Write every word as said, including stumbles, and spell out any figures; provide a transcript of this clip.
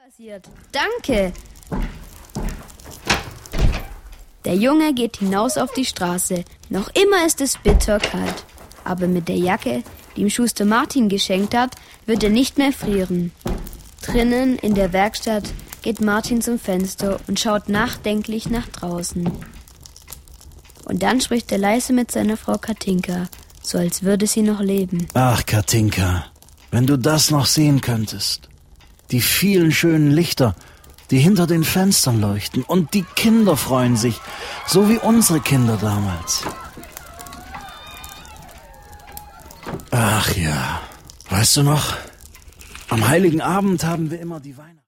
passiert. Danke. Der Junge geht hinaus auf die Straße. Noch immer ist es bitterkalt. Aber mit der Jacke, die ihm Schuster Martin geschenkt hat, wird er nicht mehr frieren. Drinnen in der Werkstatt geht Martin zum Fenster und schaut nachdenklich nach draußen. Und dann spricht er leise mit seiner Frau Katinka, so als würde sie noch leben. Ach, Katinka, wenn du das noch sehen könntest. Die vielen schönen Lichter, die hinter den Fenstern leuchten. Und die Kinder freuen sich, so wie unsere Kinder damals. Ach ja, weißt du noch, am Heiligen Abend haben wir immer die Weihnachten...